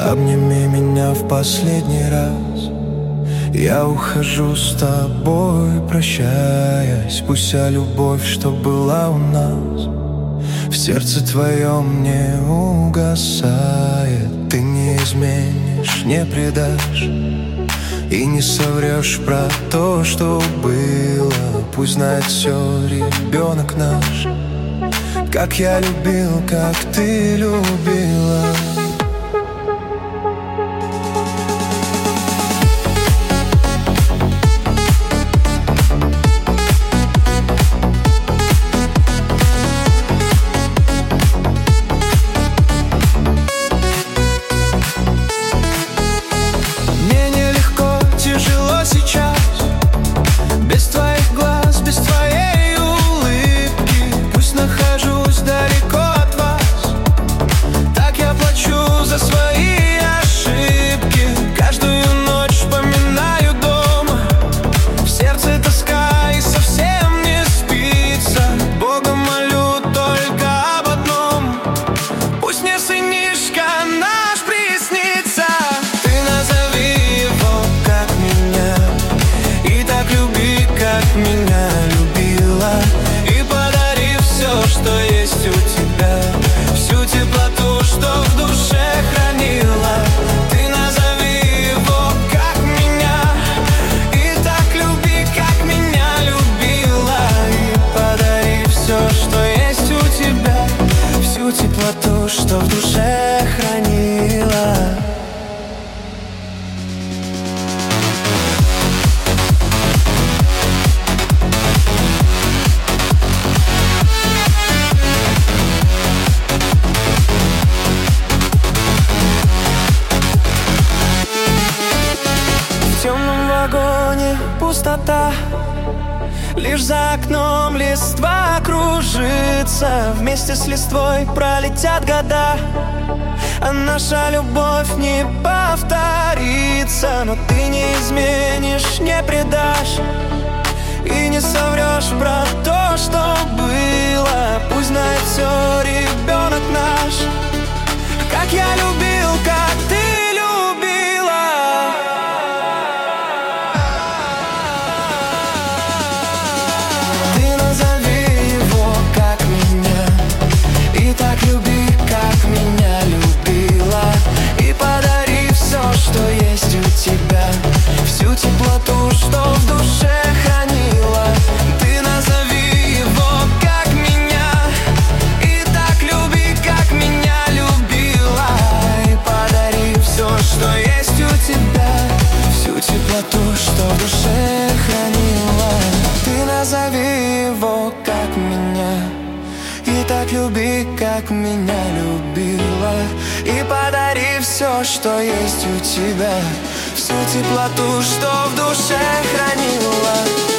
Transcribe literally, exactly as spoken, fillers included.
Обними меня в последний раз. Я ухожу с тобой, прощаясь. Пусть вся любовь, что была у нас, в сердце твоем не угасает. Ты не изменишь, не предашь и не соврешь про то, что было. Пусть знает все ребенок наш, как я любил, как ты любила. Меня любила и подари все, что есть у тебя, всю теплоту, что в душе хранила. Ты назови его как меня и так люби, как меня любила, и подари все, что есть у тебя, всю теплоту, что в душе хранила. В темном вагоне пустота, лишь за окном листва кружится. Вместе с листвой пролетят года, а наша любовь не повторится. Но ты не изменишь, не предашь и не соврешь про то, что было. Пусть знает все ребенок наш, как я любил, как ты любила. Ты назови его как меня и так люби, как меня любила, и подари все, что есть у тебя, всю теплоту, что в душе хранила. Ты назови его как меня и так люби, как меня любила, и подари все, что есть у тебя, всю теплоту, что в душе хранила. Ты назови его как меня и так люби, как меня любила, и подари все, что есть у тебя, всю теплоту, что в душе хранила.